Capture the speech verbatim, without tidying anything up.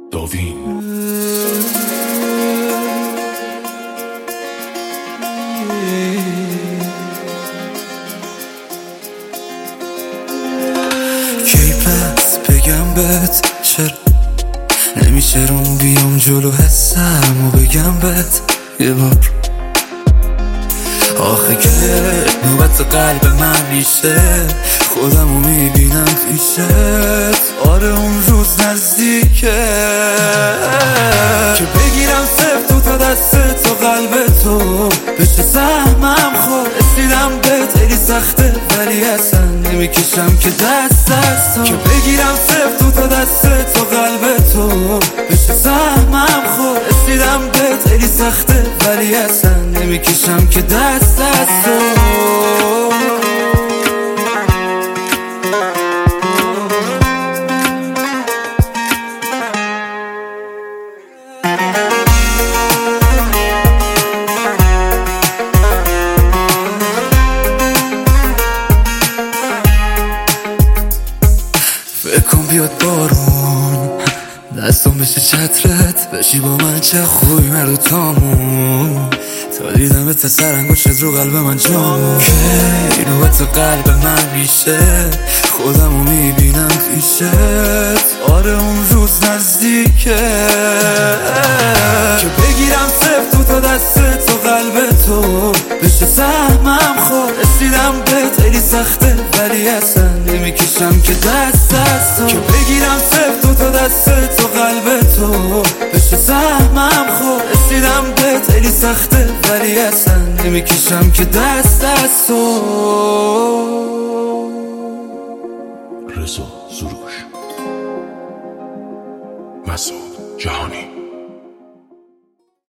داوین. کی پس بگم بهت چرا نمیشه روم بیام جلو حسم و بگم بهت یه بار آخه که نوبت قلب من میشه خودمو میبینم پیشت. آره اون روز نزدیکه که بگیرم صرف تو تا دست تو قلب تو بشه سهمم خور. رسیدم بهت خیلی سخته ولی اصلا نمیکشم که دست از تو که بگیرم صرف تو تا دست تو قلب تو بشه سهمم خور. رسیدم بهت خیلی سخته ولی اصلا نمیکشم که دست از تو. بکن بیاد بارون دستم بشه چترت بشی با من چه خوبی مرد و تامون تا دیدم تا سرانگشت رو قلب من جامون که نوبت قلب من میشه خودمو میبینم پیشت. آره اون روز نزدیکه که بگیرم صرف تو تا دست تو قلب تو بشه سهمم خور. رسیدم بهت خیلی سخته ولی اصلا نمیکشم که دست از تو که بگیرم صرف تو تا دست تو قلب تو بشه سهمم خور. رسیدم بهت خیلی سخته ولی اصلا نمیکشم که دست از تو. رضا سروش، مسعود جهانی.